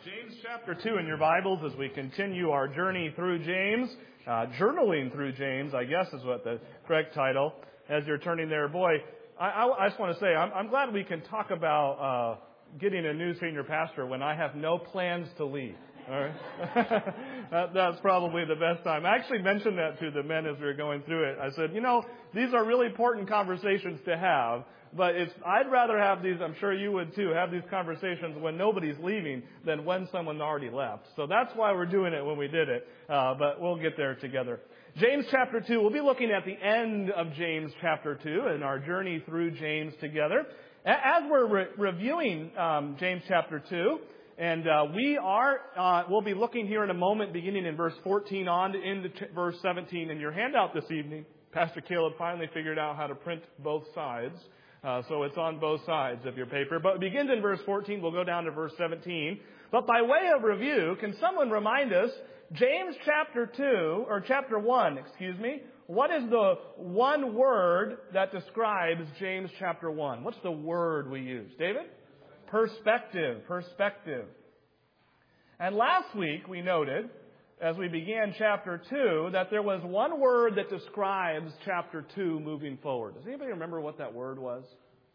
James chapter 2 in your Bibles as we continue our journey through James. Journaling through James, I guess is what the correct title. As you're turning there, boy, I just want to say, I'm glad we can talk about getting a new senior pastor when I have no plans to leave. All right? That's probably the best time. I actually mentioned that to the men as we were going through it. I said, these are really important conversations to have, but I'd rather have these, I'm sure you would too, have these conversations when nobody's leaving than when someone already left. So that's why we're doing it when we did it, but we'll get there together. James chapter 2, we'll be looking at the end of James chapter 2 in our journey through James together. As we're reviewing James chapter 2, and we'll be looking here in a moment, beginning in verse 14 on into verse 17 in your handout this evening. Pastor Caleb finally figured out how to print both sides, so it's on both sides of your paper. But it begins in verse 14. We'll go down to verse 17. But by way of review, can someone remind us, James chapter 1, what is the one word that describes James chapter 1? What's the word we use? David? Perspective. And last week we noted, as we began chapter 2, that there was one word that describes chapter 2 moving forward. Does anybody remember what that word was?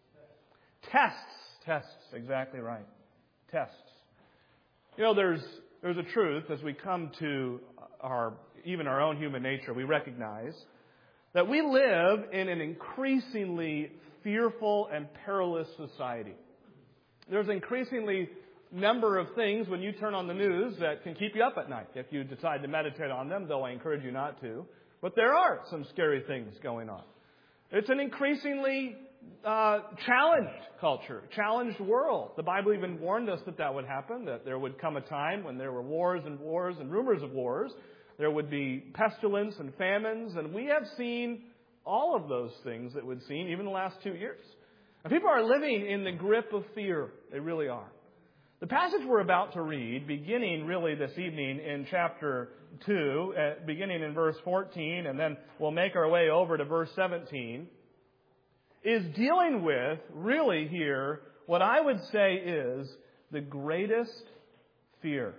Tests, exactly right. Tests. There's a truth as we come to even our own human nature, we recognize that we live in an increasingly fearful and perilous society. There's increasingly number of things when you turn on the news that can keep you up at night. If you decide to meditate on them, though I encourage you not to. But there are some scary things going on. It's an increasingly challenged culture, challenged world. The Bible even warned us that would happen, that there would come a time when there were wars and rumors of wars. There would be pestilence and famines, and we have seen all of those things that we've seen even the last 2 years. And people are living in the grip of fear. They really are. The passage we're about to read, beginning really this evening in chapter 2, beginning in verse 14, and then we'll make our way over to verse 17, is dealing with, really here, what I would say is the greatest fear.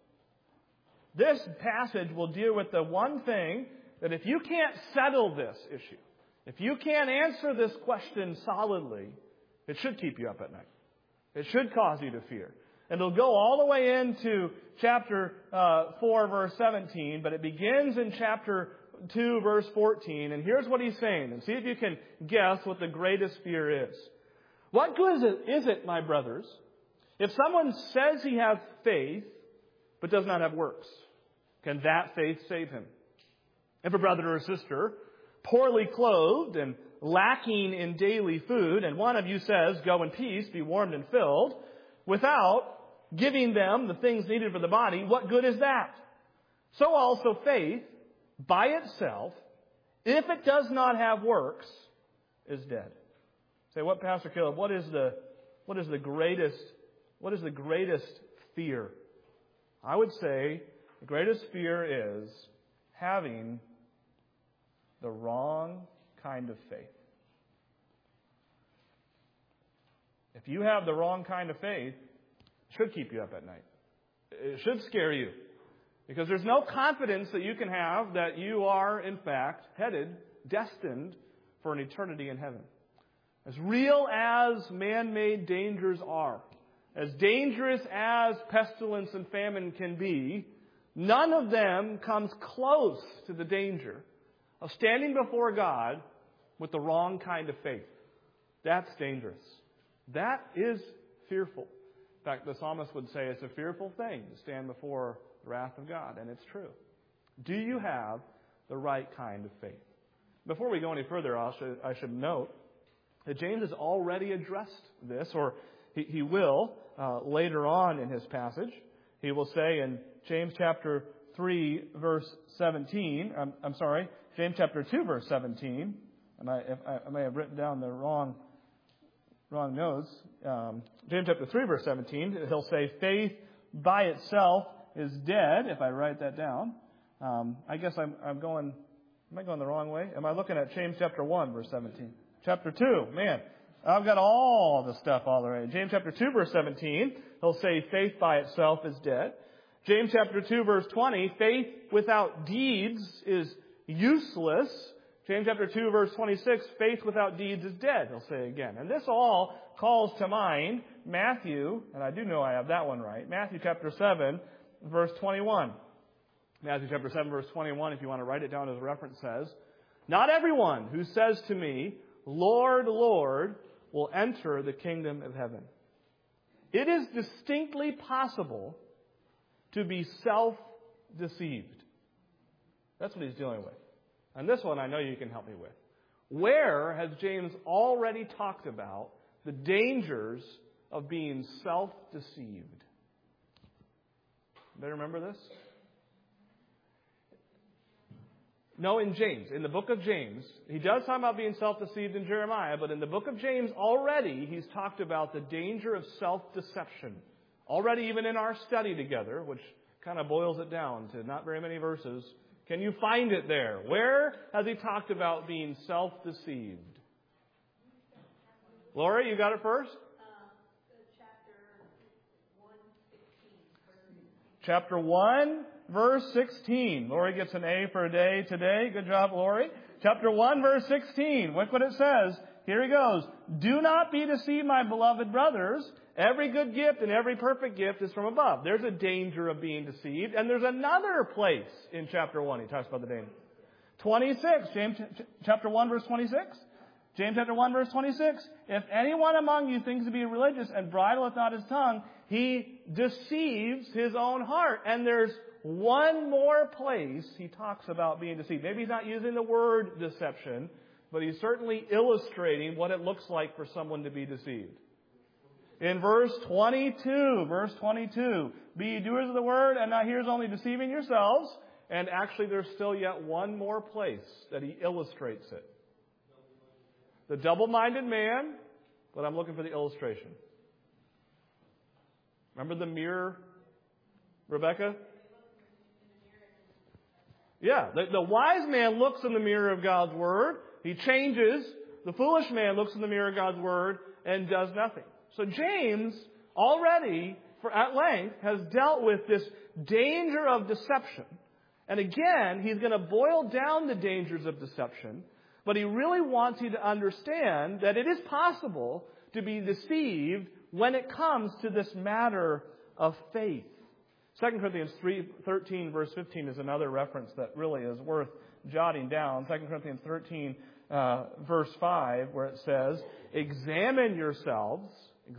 This passage will deal with the one thing that if you can't settle this issue, if you can't answer this question solidly, it should keep you up at night. It should cause you to fear. And it'll go all the way into chapter 4, verse 17, but it begins in chapter 2, verse 14. And here's what he's saying. And see if you can guess what the greatest fear is. What good is it, my brothers, if someone says he has faith but does not have works? Can that faith save him? If a brother or sister, poorly clothed and lacking in daily food, and one of you says, "Go in peace, be warmed and filled," without giving them the things needed for the body, what good is that? So also faith, by itself, if it does not have works, is dead. Say, what, Pastor Caleb? What is the greatest fear? I would say the greatest fear is having the wrong kind of faith. If you have the wrong kind of faith, it should keep you up at night. It should scare you. Because there's no confidence that you can have that you are, in fact, destined for an eternity in heaven. As real as man-made dangers are, as dangerous as pestilence and famine can be, none of them comes close to the danger of standing before God with the wrong kind of faith. That's dangerous. That is fearful. In fact, the psalmist would say it's a fearful thing to stand before the wrath of God, and it's true. Do you have the right kind of faith? Before we go any further, I should note that James has already addressed this, or he will later on in his passage. He will say in James chapter 3, verse 17, James chapter 2, verse 17, and I may have written down the wrong notes. James chapter 3, verse 17, he'll say, faith by itself is dead, if I write that down. I guess am I going the wrong way? Am I looking at James chapter 1, verse 17? Chapter 2, man. I've got all the stuff already. James chapter 2, verse 17, he'll say faith by itself is dead. James chapter 2, verse 20, faith without deeds is useless. James chapter 2, verse 26, faith without deeds is dead, he'll say again. And this all calls to mind Matthew, and I do know I have that one right, Matthew chapter 7, verse 21. Matthew chapter 7, verse 21, if you want to write it down as a reference, says, "Not everyone who says to me, 'Lord, Lord,' will enter the kingdom of heaven." It is distinctly possible to be self-deceived. That's what he's dealing with. And this one I know you can help me with. Where has James already talked about the dangers of being self-deceived? Anybody remember this? No, in James. In the book of James. He does talk about being self-deceived in Jeremiah, but in the book of James already he's talked about the danger of self-deception. Already even in our study together, which kind of boils it down to not very many verses. Can you find it there? Where has he talked about being self-deceived? Lori, you got it first? Chapter 1, verse 16. Lori gets an A for a day today. Good job, Lori. Chapter 1, verse 16. Look what it says. Here he goes. "Do not be deceived, my beloved brothers. Every good gift and every perfect gift is from above." There's a danger of being deceived. And there's another place in chapter 1. He talks about the danger. 26. James chapter 1, verse 26. James chapter 1, verse 26. "If anyone among you thinks to be religious and bridleth not his tongue, he deceives his own heart." And there's one more place he talks about being deceived. Maybe he's not using the word deception, but he's certainly illustrating what it looks like for someone to be deceived. In verse 22, "Be ye doers of the word, and not hearers only, deceiving yourselves." And actually there's still yet one more place that he illustrates it. The double-minded man, but I'm looking for the illustration. Remember the mirror, Rebecca? Yeah, the wise man looks in the mirror of God's Word. He changes. The foolish man looks in the mirror of God's Word and does nothing. So James already, at length, has dealt with this danger of deception. And again, he's going to boil down the dangers of deception. But he really wants you to understand that it is possible to be deceived when it comes to this matter of faith. 2 Corinthians 13, verse 15 is another reference that really is worth jotting down. 2 Corinthians 13, verse 5, where it says, Examine yourselves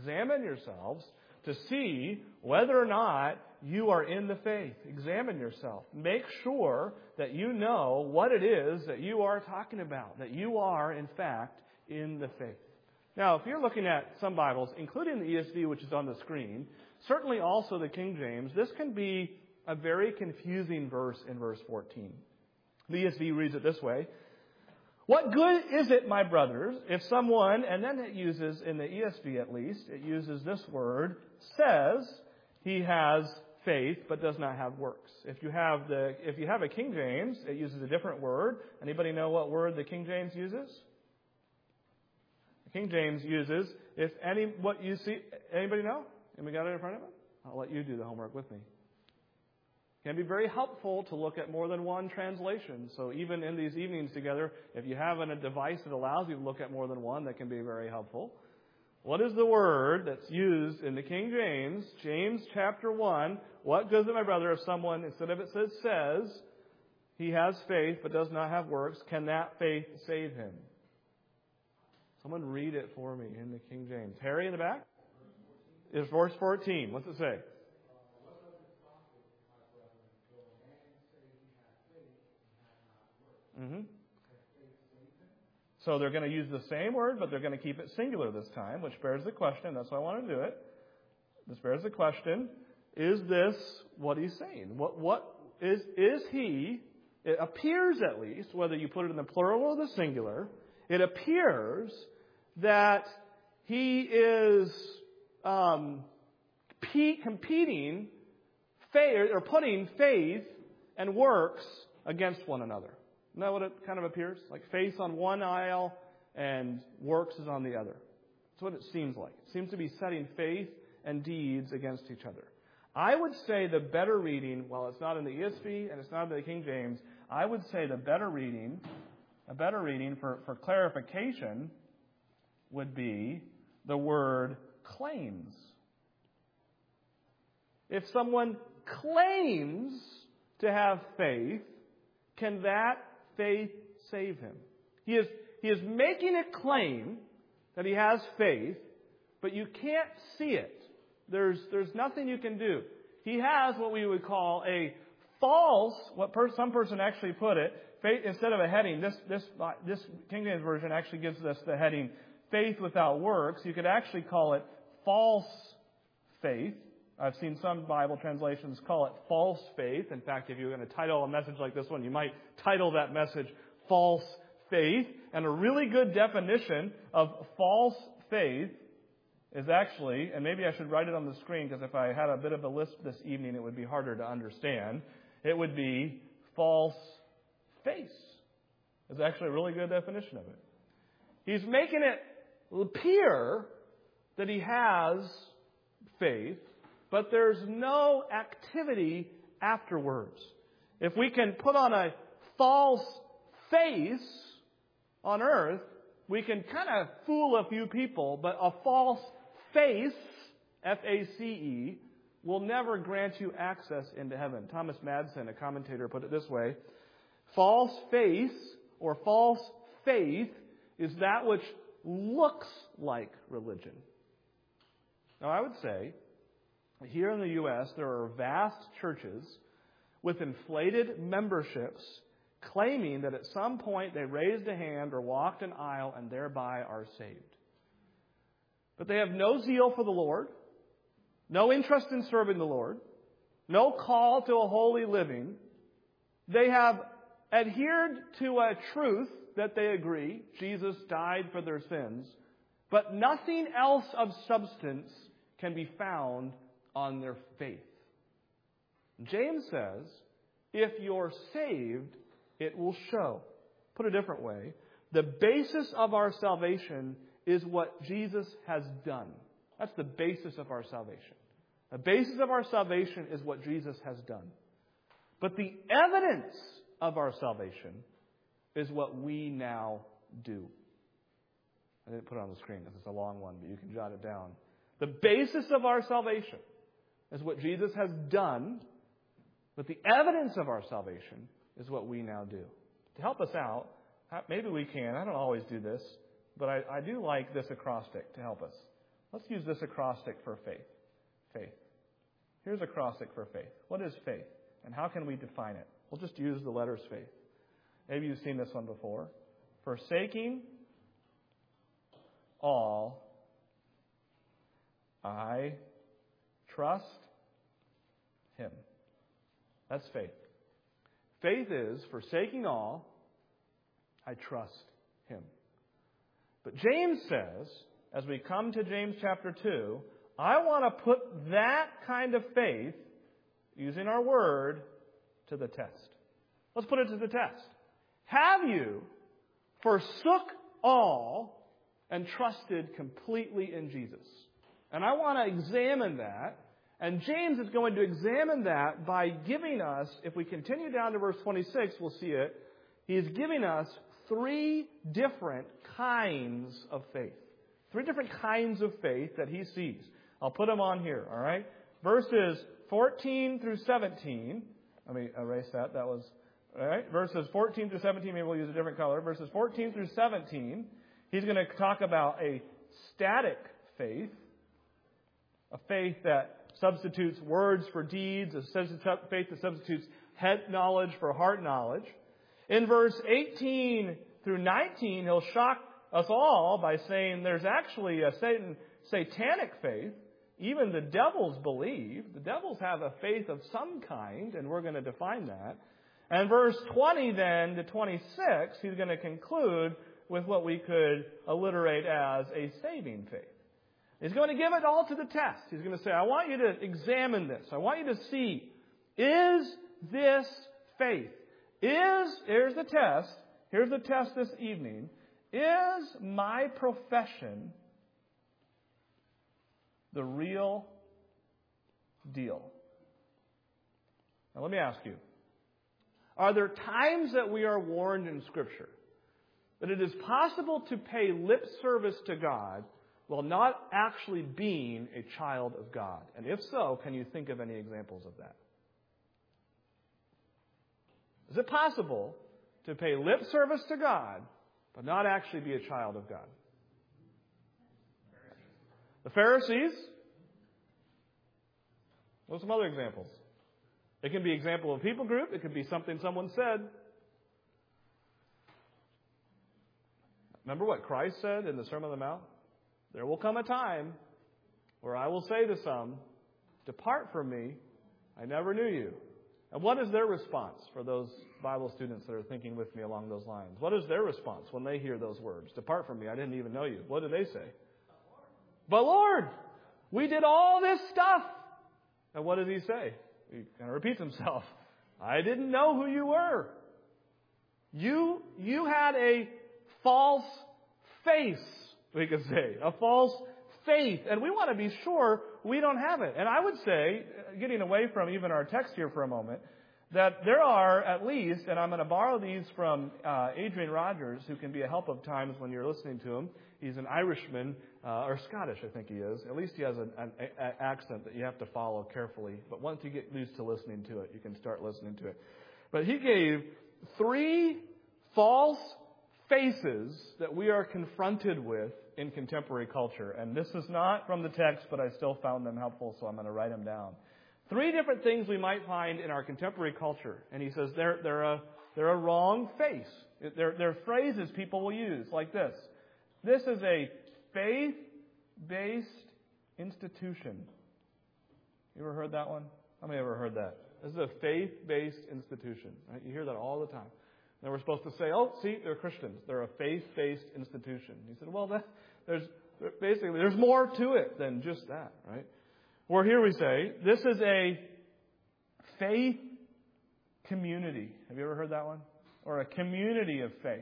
to see whether or not you are in the faith. Examine yourself. Make sure that you know what it is that you are talking about, that you are, in fact, in the faith. Now, if you're looking at some Bibles, including the ESV, which is on the screen, certainly also the King James, this can be a very confusing verse in verse 14. The ESV reads it this way: What good is it, my brothers, if someone, and then it uses, in the ESV at least, it uses this word, says he has faith but does not have works. If you have a King James, it uses a different word. Anybody know what word the King James uses? The King James uses, anybody know? Anybody got it in front of them? I'll let you do the homework with me. It can be very helpful to look at more than one translation. So even in these evenings together, if you have a device that allows you to look at more than one, that can be very helpful. What is the word that's used in the King James, James chapter 1? What goes to my brother if someone, instead of it says, he has faith but does not have works, can that faith save him? Someone read it for me in the King James. Harry in the back? It's verse 14. What's it say? Mm-hmm. So they're going to use the same word, but they're going to keep it singular this time, which bears the question. That's why I want to do it. This bears the question: is this what he's saying? What is he? It appears, at least, whether you put it in the plural or the singular, it appears that he is competing faith, or putting faith and works against one another. Isn't that what it kind of appears? Like faith on one aisle and works is on the other. That's what it seems like. It seems to be setting faith and deeds against each other. I would say the better reading, while it's not in the ESV and it's not in the King James, I would say a better reading for clarification would be the word claims. If someone claims to have faith, can that faith save him? He is making a claim that he has faith, but you can't see it. There's nothing you can do. He has what we would call a false, some person actually put it, faith, instead of a heading, this King James Version actually gives us the heading, faith without works. You could actually call it false faith. I've seen some Bible translations call it false faith. In fact, if you're going to title a message like this one, you might title that message False Faith. And a really good definition of false faith is actually, and maybe I should write it on the screen because if I had a bit of a lisp this evening, it would be harder to understand. It would be false face. It's actually a really good definition of it. He's making it appear that he has faith, but there's no activity afterwards. If we can put on a false face on earth, we can kind of fool a few people, but a false face, F-A-C-E, will never grant you access into heaven. Thomas Madsen, a commentator, put it this way: false face or false faith is that which looks like religion. Now, I would say, here in the U.S., there are vast churches with inflated memberships claiming that at some point they raised a hand or walked an aisle and thereby are saved. But they have no zeal for the Lord, no interest in serving the Lord, no call to a holy living. They have adhered to a truth that they agree, Jesus died for their sins, but nothing else of substance can be found on their faith. James says, if you're saved, it will show. Put a different way, the basis of our salvation is what Jesus has done. That's the basis of our salvation. The basis of our salvation is what Jesus has done. But the evidence of our salvation is what we now do. I didn't put it on the screen because it's a long one, but you can jot it down. The basis of our salvation is what Jesus has done, but the evidence of our salvation is what we now do. To help us out, maybe we can. I don't always do this, but I do like this acrostic to help us. Let's use this acrostic for faith. Faith. Here's acrostic for faith. What is faith? And how can we define it? We'll just use the letters faith. Maybe you've seen this one before. Forsaking all, I trust Him. That's faith. Faith is forsaking all, I trust Him. But James says, as we come to James chapter 2, I want to put that kind of faith, using our word, to the test. Let's put it to the test. Have you forsook all and trusted completely in Jesus? And I want to examine that. And James is going to examine that by giving us, if we continue down to verse 26, we'll see it. He is giving us 3 different kinds of faith. 3 different kinds of faith that he sees. I'll put them on here, all right? Verses 14 through 17. Let me erase that. That was, all right? Verses 14 through 17, maybe we'll use a different color. Verses 14 through 17, he's going to talk about a static faith, a faith that substitutes words for deeds, a faith that substitutes head knowledge for heart knowledge. In verse 18 through 19, he'll shock us all by saying there's actually a satanic faith. Even the devils believe. The devils have a faith of some kind, and we're going to define that. And verse 20 then to 26, he's going to conclude with what we could alliterate as a saving faith. He's going to give it all to the test. He's going to say, I want you to examine this. I want you to see, is this faith? Here's the test. Here's the test this evening. Is my profession the real deal. Now let me ask you, are there times that we are warned in Scripture that it is possible to pay lip service to God while not actually being a child of God? And if so, can you think of any examples of that? Is it possible to pay lip service to God but not actually be a child of God? The Pharisees? What are some other examples? It can be an example of a people group. It could be something someone said. Remember what Christ said in the Sermon on the Mount? There will come a time where I will say to some, depart from me, I never knew you. And what is their response for those Bible students that are thinking with me along those lines? What is their response when they hear those words? Depart from me, I didn't even know you. What do they say? But Lord, we did all this stuff. And what did he say? He kind of repeats himself. I didn't know who you were. You had a false face, we could say. A false faith. And we want to be sure we don't have it. And I would say, getting away from even our text here for a moment, that there are at least, and I'm going to borrow these from Adrian Rogers, who can be a help of times when you're listening to him. He's an Irishman, or Scottish, I think he is. At least he has an accent that you have to follow carefully. But once you get used to listening to it, you can start listening to it. But he gave 3 false faces that we are confronted with in contemporary culture. And this is not from the text, but I still found them helpful, so I'm going to write them down. 3 different things we might find in our contemporary culture. And he says they're a wrong face. They're phrases people will use like this. This is a faith-based institution. You ever heard that one? How many ever heard that? This is a faith-based institution. Right? You hear that all the time. And we're supposed to say, oh, see, they're Christians. They're a faith-based institution. He said, well, there's more to it than just that, right? Or here we say, this is a faith community. Have you ever heard that one? Or a community of faith.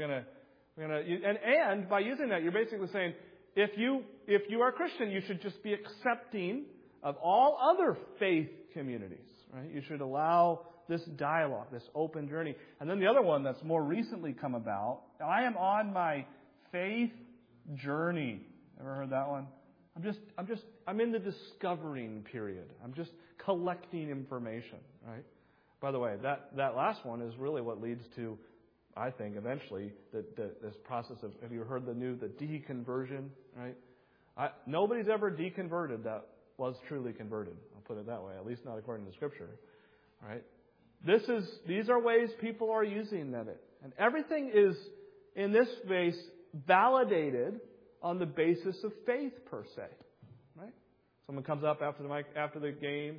And by using that, you're basically saying, if you are Christian, you should just be accepting of all other faith communities, right? You should allow this dialogue, this open journey. And then the other one that's more recently come about, I am on my faith journey. Ever heard that one? I'm in the discovering period. I'm just collecting information, right? By the way, that last one is really what leads to, I think, eventually, this process of, have you heard the deconversion, right? Nobody's ever deconverted that was truly converted. I'll put it that way, at least not according to Scripture, right? These are ways people are using that. And everything is, in this space, validated on the basis of faith, per se, right? Someone comes up after the game,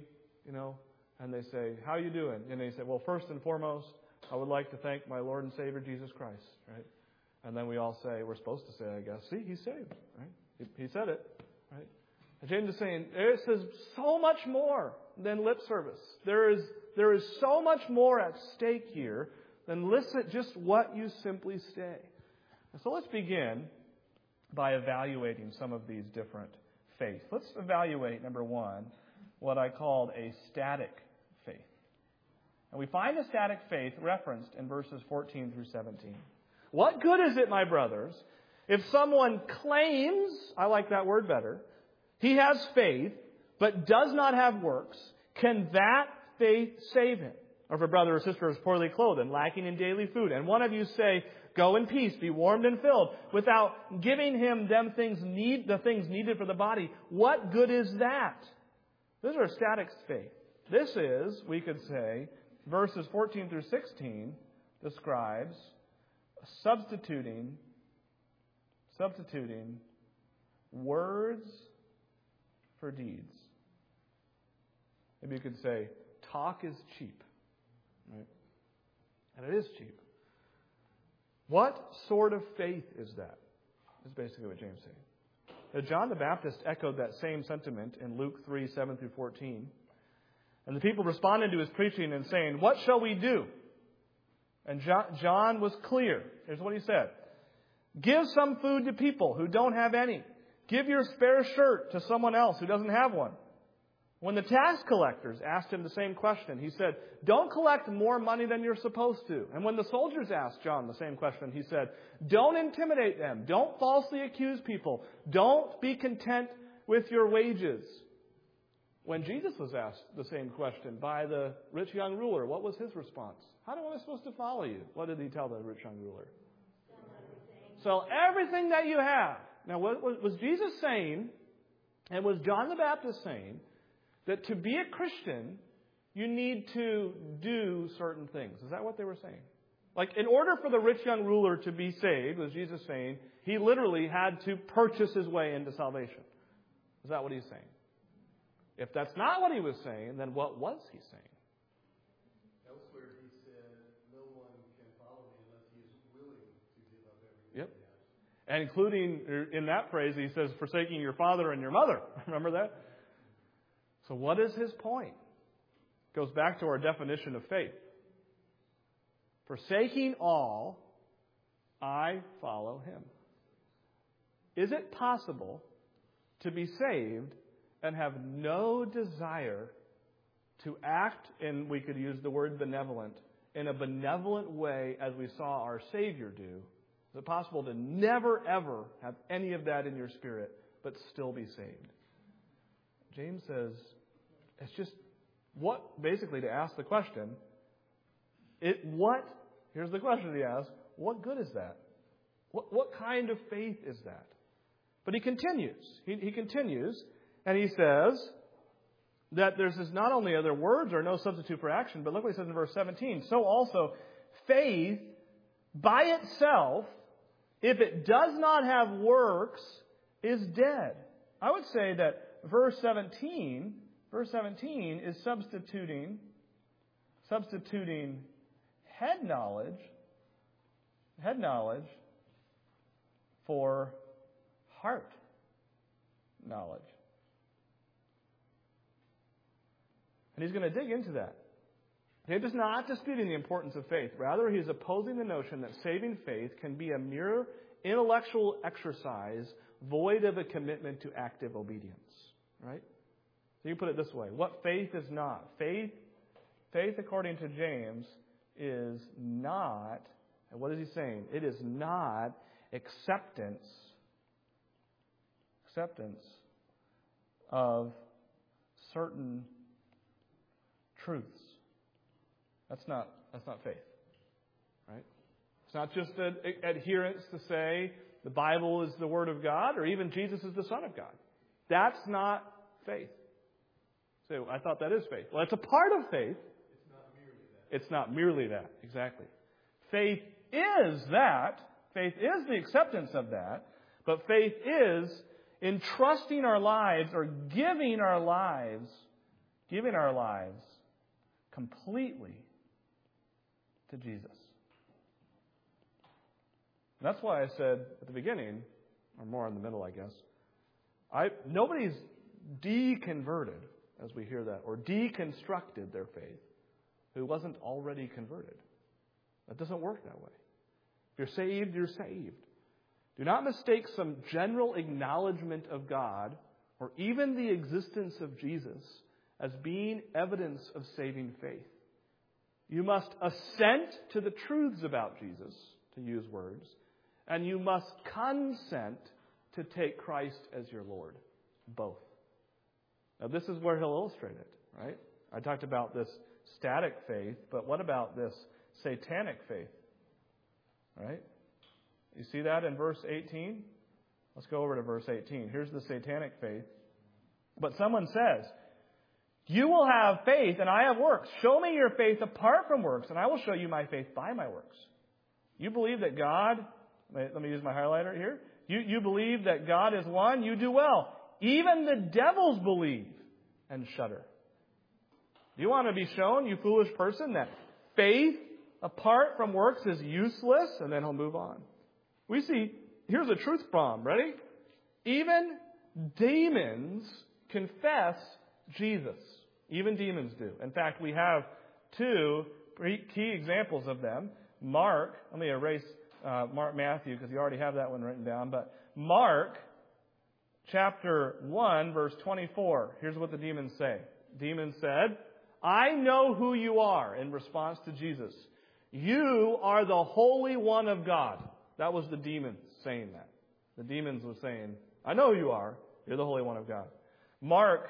and they say, how are you doing? And they say, well, first and foremost, I would like to thank my Lord and Savior, Jesus Christ, right? And then we all say, we're supposed to say, I guess, see, he's saved, right? He said it, right? And James is saying, this is so much more than lip service. There is so much more at stake here than listen just what you simply say. And so let's begin by evaluating some of these different faiths. Let's evaluate, number 1, what I called a static faith. And we find a static faith referenced in verses 14 through 17. What good is it, my brothers, if someone claims, I like that word better, he has faith, but does not have works? Can that faith save him? Or if a brother or sister is poorly clothed and lacking in daily food, and one of you say, go in peace, be warmed and filled, without giving him the things needed for the body, what good is that? Those are static faith. This is, we could say, verses 14 through 16 describes substituting words for deeds. Maybe you could say, talk is cheap. Right? And it is cheap. What sort of faith is that? Is basically what James is saying. Now, John the Baptist echoed that same sentiment in Luke 3, 7 through 14. And the people responded to his preaching and saying, what shall we do? And John was clear. Here's what he said. Give some food to people who don't have any. Give your spare shirt to someone else who doesn't have one. When the tax collectors asked him the same question, he said, don't collect more money than you're supposed to. And when the soldiers asked John the same question, he said, don't intimidate them. Don't falsely accuse people. Don't be content with your wages. When Jesus was asked the same question by the rich young ruler, what was his response? How am I supposed to follow you? What did he tell the rich young ruler? Sell everything that you have. Now, was Jesus saying, and was John the Baptist saying, that to be a Christian, you need to do certain things? Is that what they were saying? Like, in order for the rich young ruler to be saved, was Jesus saying, he literally had to purchase his way into salvation? Is that what he's saying? If that's not what he was saying, then what was he saying? Elsewhere he said, no one can follow me unless he is willing to give up everything he has. And including, in that phrase, he says, forsaking your father and your mother. Remember that? So what is his point? Goes back to our definition of faith. Forsaking all, I follow him. Is it possible to be saved and have no desire to act, and we could use the word benevolent, in a benevolent way as we saw our Savior do? Is it possible to never, ever have any of that in your spirit, but still be saved? James says, it's just basically to ask the question, here's the question he asks, what good is that? What kind of faith is that? But he continues. He continues, and he says that there's not only other words or no substitute for action, but look what he says in verse 17. So also, faith by itself, if it does not have works, is dead. I would say that verse 17 is substituting head knowledge for heart knowledge. And he's going to dig into that. He is not disputing the importance of faith. Rather, he is opposing the notion that saving faith can be a mere intellectual exercise void of a commitment to active obedience. Right? So you put it this way. What faith is not? Faith, according to James, is not, and what is he saying? It is not acceptance of certain truths. That's not faith. Right? It's not just an adherence to say the Bible is the Word of God or even Jesus is the Son of God. That's not faith. So I thought that is faith. Well, it's a part of faith. It's not merely that. Exactly. Faith is that. Faith is the acceptance of that. But faith is entrusting our lives or giving our lives completely to Jesus. And that's why I said at the beginning, or more in the middle, I guess, nobody's deconverted, as we hear that, or deconstructed their faith, who wasn't already converted. That doesn't work that way. If you're saved, you're saved. Do not mistake some general acknowledgement of God or even the existence of Jesus as being evidence of saving faith. You must assent to the truths about Jesus, to use words, and you must consent to take Christ as your Lord. Both. Now this is where he'll illustrate it, right? I talked about this static faith, but what about this satanic faith? Right? You see that in verse 18? Let's go over to verse 18. Here's the satanic faith. But someone says, you will have faith and I have works. Show me your faith apart from works and I will show you my faith by my works. You believe that God, let me use my highlighter here. You believe that God is one, you do well. Even the devils believe and shudder. Do you want to be shown, you foolish person, that faith apart from works is useless? And then he'll move on. We see, here's a truth bomb. Ready? Even demons confess Jesus. Even demons do. In fact, we have two key examples of them. Mark, let me erase Matthew because you already have that one written down. But Mark chapter 1, verse 24. Here's what the demons say. Demons said, I know who you are, in response to Jesus. You are the Holy One of God. That was the demons saying that. The demons were saying, I know who you are. You're the Holy One of God. Mark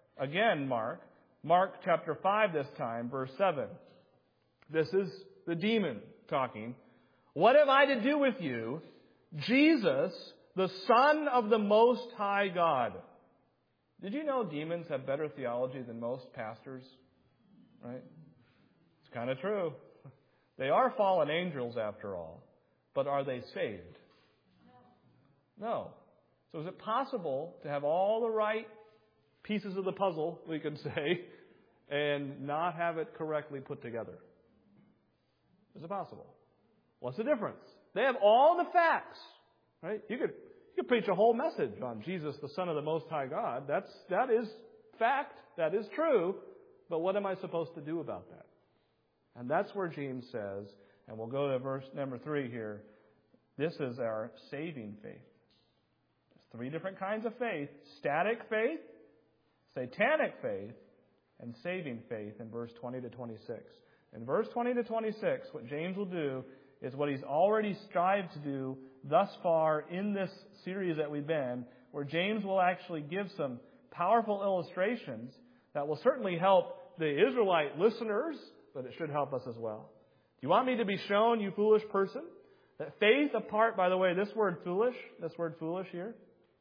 chapter 5 this time, verse 7. This is the demon talking. What have I to do with you, Jesus, the Son of the Most High God? Did you know demons have better theology than most pastors? Right? It's kind of true. They are fallen angels after all. But are they saved? No. So is it possible to have all the right pieces of the puzzle, we could say, and not have it correctly put together? Is it possible? What's the difference? They have all the facts, right? You could preach a whole message on Jesus, the Son of the Most High God. That is fact. That is true. But what am I supposed to do about that? And that's where James says, and we'll go to verse number 3 here. This is our saving faith. There's 3 different kinds of faith: static faith, satanic faith, and saving faith in verse 20 to 26. In verse 20 to 26, what James will do is what he's already strived to do thus far in this series that we've been, where James will actually give some powerful illustrations that will certainly help the Israelite listeners, but it should help us as well. Do you want me to be shown, you foolish person, that faith apart, by the way, this word foolish here,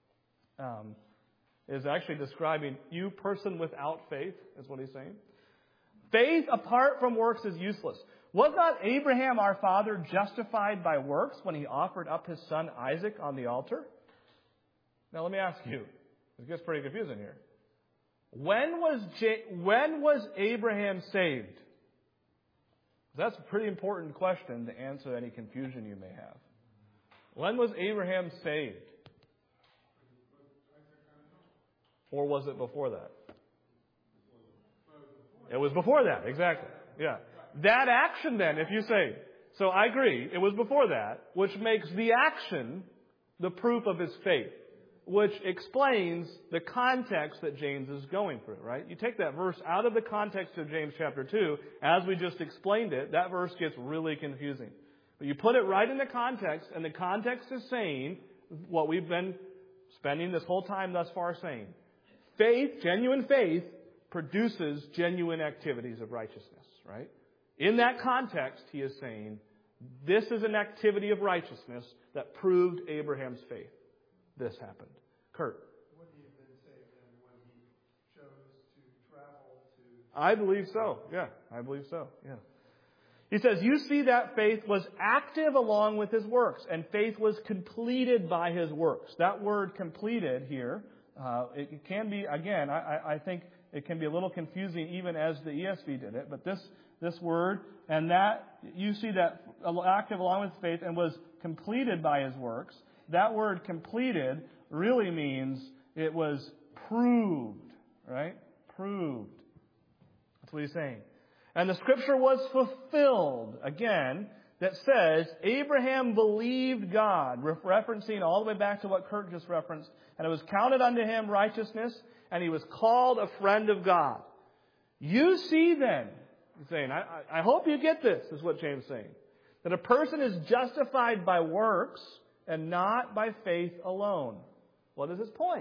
is actually describing you person without faith, is what he's saying. Faith apart from works is useless. Was not Abraham our father justified by works when he offered up his son Isaac on the altar? Now let me ask you, it gets pretty confusing here. When was Abraham saved? That's a pretty important question to answer any confusion you may have. When was Abraham saved? Or was it before that? It was before that, exactly. Yeah. That action then, if you say, so I agree, it was before that, which makes the action the proof of his faith, which explains the context that James is going through, right? You take that verse out of the context of James chapter 2, as we just explained it, that verse gets really confusing. But you put it right in the context, and the context is saying what we've been spending this whole time thus far saying. Faith, genuine faith, produces genuine activities of righteousness, right? In that context, he is saying, this is an activity of righteousness that proved Abraham's faith. This happened. Kurt. Would he have been saved then when he chose to travel to... I believe so. Yeah, I believe so. Yeah. He says, you see that faith was active along with his works, and faith was completed by his works. That word completed here, it can be, again, I think it can be a little confusing even as the ESV did it, but this word, and that, you see that active along with faith and was completed by his works. That word completed really means it was proved, right? Proved. That's what he's saying. And the scripture was fulfilled, again, that says, Abraham believed God, referencing all the way back to what Kurt just referenced, and it was counted unto him righteousness, and he was called a friend of God. You see then, he's saying, I hope you get this, is what James is saying, that a person is justified by works and not by faith alone. What is his point?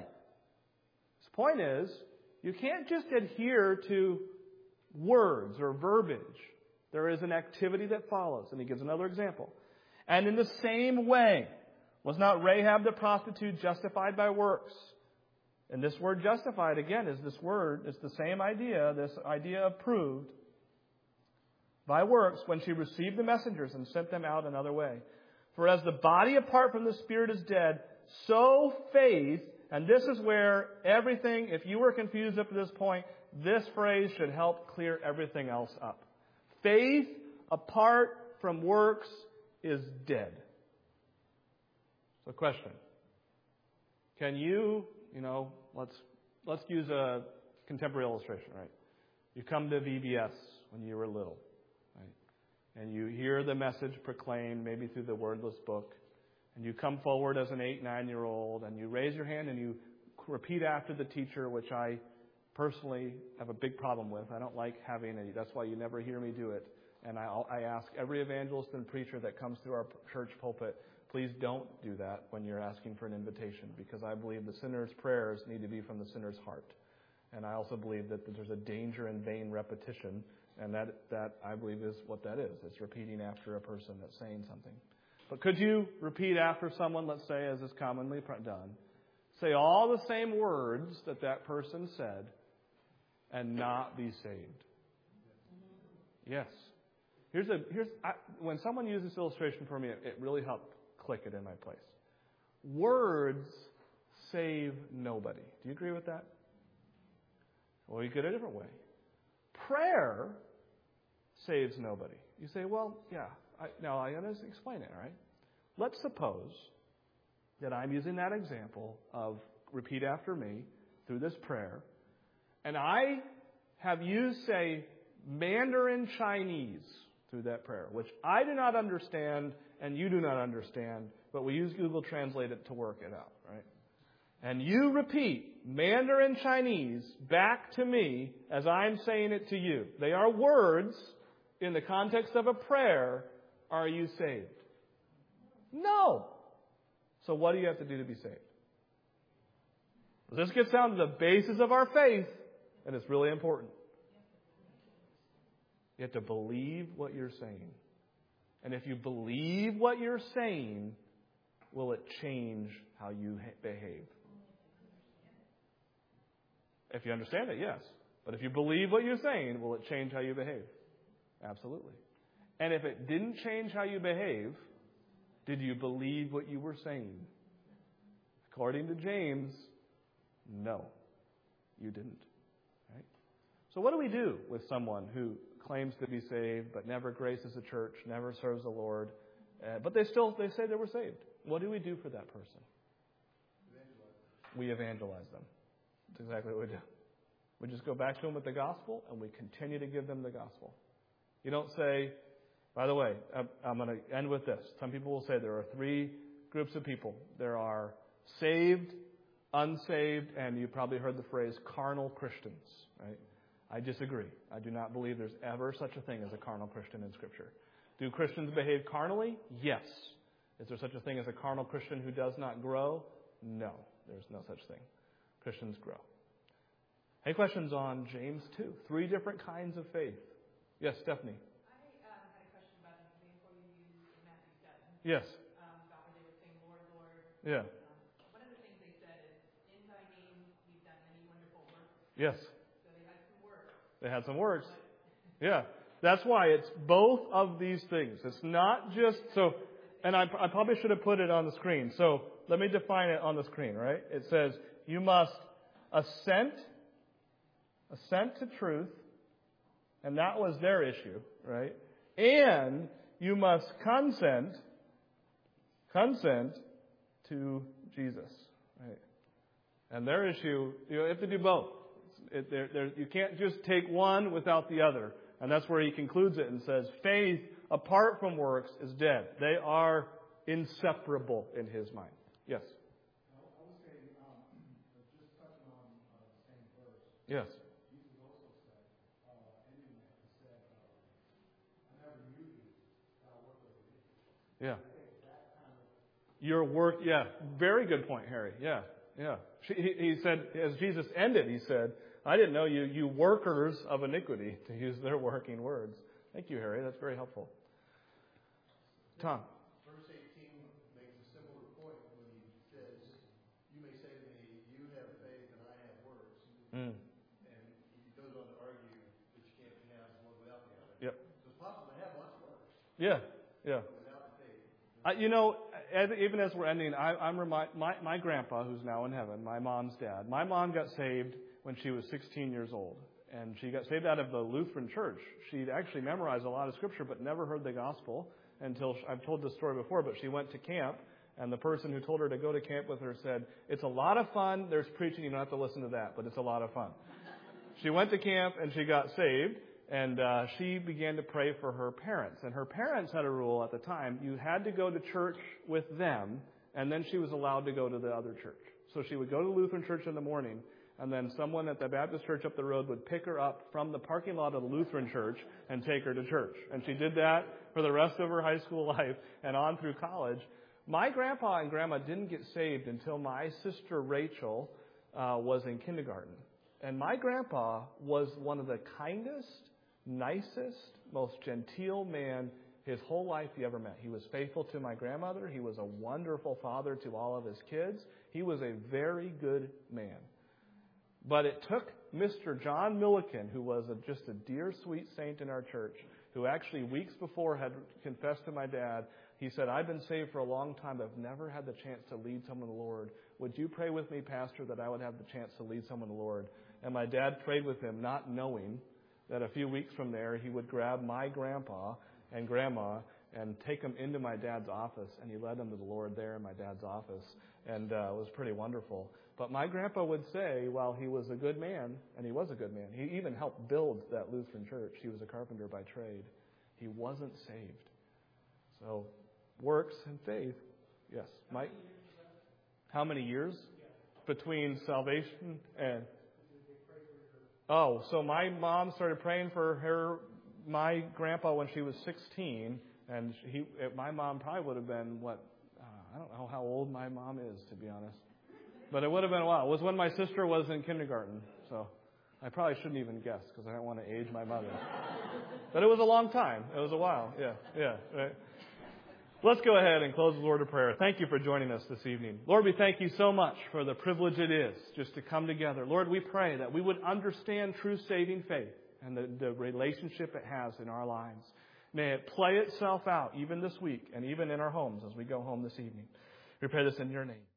His point is, you can't just adhere to words or verbiage. There is an activity that follows. And he gives another example. And in the same way, was not Rahab the prostitute justified by works? And this word justified, again, is this word, it's the same idea, this idea of proved by works when she received the messengers and sent them out another way. For as the body apart from the spirit is dead, so faith, and this is where everything, if you were confused up to this point, this phrase should help clear everything else up. Faith apart from works is dead. So question. Can you let's use a contemporary illustration, right? You come to VBS when you were little, right? And you hear the message proclaimed maybe through the wordless book, and you come forward as an 8, 9-year-old, and you raise your hand and you repeat after the teacher, which I personally have a big problem with. I don't like having any. That's why you never hear me do it. And I ask every evangelist and preacher that comes through our church pulpit, please don't do that when you're asking for an invitation, because I believe the sinner's prayers need to be from the sinner's heart. And I also believe that there's a danger in vain repetition, and that I believe is what that is. It's repeating after a person that's saying something. But could you repeat after someone, let's say, as is commonly done, say all the same words that person said and not be saved? Yes. When someone used this illustration for me, it really helped click it in my place. Words save nobody. Do you agree with that? Well, you get it a different way. Prayer saves nobody. You say, well, yeah. Now, I got to explain it, all right? Let's suppose that I'm using that example of repeat after me through this prayer, and I have used, say, Mandarin Chinese through that prayer, which I do not understand and you do not understand, but we use Google Translate it to work it out, right? And you repeat Mandarin Chinese back to me as I'm saying it to you. They are words in the context of a prayer. Are you saved? No. So what do you have to do to be saved? This gets down to the basis of our faith, and it's really important. You have to believe what you're saying. And if you believe what you're saying, will it change how you behave? If you understand it, yes. But if you believe what you're saying, will it change how you behave? Absolutely. And if it didn't change how you behave, did you believe what you were saying? According to James, no, you didn't. Right? So what do we do with someone who claims to be saved but never graces the church, never serves the Lord, but they say they were saved? What do we do for that person? We evangelize them. That's exactly what we do. We just go back to them with the gospel, and we continue to give them the gospel. You don't say, by the way, I'm going to end with this. Some people will say there are three groups of people. There are saved, unsaved, and you probably heard the phrase carnal Christians, right? I disagree. I do not believe there's ever such a thing as a carnal Christian in Scripture. Do Christians behave carnally? Yes. Is there such a thing as a carnal Christian who does not grow? No, there's no such thing. Christians grow. Any questions on James 2? 3 different kinds of faith. Yes, Stephanie. I had a question about an example you used in Matthew 7. Yes. About where they were saying, Lord, Lord. Yeah. One of the things they said is, in thy name we've done many wonderful works. Yes. So they had some words. They had some words. Yeah. That's why it's both of these things. It's not just so, and I probably should have put it on the screen. So let me define it on the screen, right? It says you must assent to truth, and that was their issue, right? And you must consent to Jesus, right? And their issue, you have to do both. You can't just take one without the other. And that's where he concludes it and says, faith apart from works is dead. They are inseparable in his mind. Yes? I would say, just touching on the same verse. Yes. Jesus also said, ending that, he said, I never knew you, I work with you. Yeah. I think that kind of... Your work, yeah. Very good point, Harry. Yeah. He said, as Jesus ended, he said, I didn't know you workers of iniquity, to use their working words. Thank you, Harry. That's very helpful. Tom. Verse 18 makes a similar point when he says, you may say to me, you have faith and I have works. And he goes on to argue that you can't have one without the other. Yep. So it's possible to have lots of works. Yeah. Without the faith. Even as we're ending, I'm my grandpa, who's now in heaven, my mom's dad. My mom got saved when she was 16 years old. And she got saved out of the Lutheran church. She'd actually memorized a lot of Scripture, but never heard the gospel until, I've told this story before, but she went to camp. And the person who told her to go to camp with her said, it's a lot of fun. There's preaching. You don't have to listen to that, but it's a lot of fun. She went to camp and she got saved. And she began to pray for her parents. And her parents had a rule at the time. You had to go to church with them, and then she was allowed to go to the other church. So she would go to the Lutheran church in the morning, and then someone at the Baptist church up the road would pick her up from the parking lot of the Lutheran church and take her to church. And she did that for the rest of her high school life and on through college. My grandpa and grandma didn't get saved until my sister Rachel was in kindergarten. And my grandpa was one of the kindest, nicest, most genteel man his whole life he ever met. He was faithful to my grandmother. He was a wonderful father to all of his kids. He was a very good man. But it took Mr. John Milliken, who was just a dear, sweet saint in our church, who actually weeks before had confessed to my dad. He said, I've been saved for a long time. I've never had the chance to lead someone to the Lord. Would you pray with me, Pastor, that I would have the chance to lead someone to the Lord? And my dad prayed with him, not knowing that a few weeks from there, he would grab my grandpa and grandma and take them into my dad's office. And he led them to the Lord there in my dad's office. And it was pretty wonderful. But my grandpa would say, while he was a good man, and he was a good man, he even helped build that Lutheran church. He was a carpenter by trade. He wasn't saved. So, works and faith. Yes, Mike? How many years between salvation and... Oh, so my mom started praying for my grandpa when she was 16, and my mom probably would have been, I don't know how old my mom is, to be honest. But it would have been a while. It was when my sister was in kindergarten, so I probably shouldn't even guess because I don't want to age my mother. But it was a long time. It was a while. Yeah, right. Let's go ahead and close with a word of prayer. Thank you for joining us this evening. Lord, we thank you so much for the privilege it is just to come together. Lord, we pray that we would understand true saving faith and the relationship it has in our lives. May it play itself out even this week and even in our homes as we go home this evening. We pray this in your name.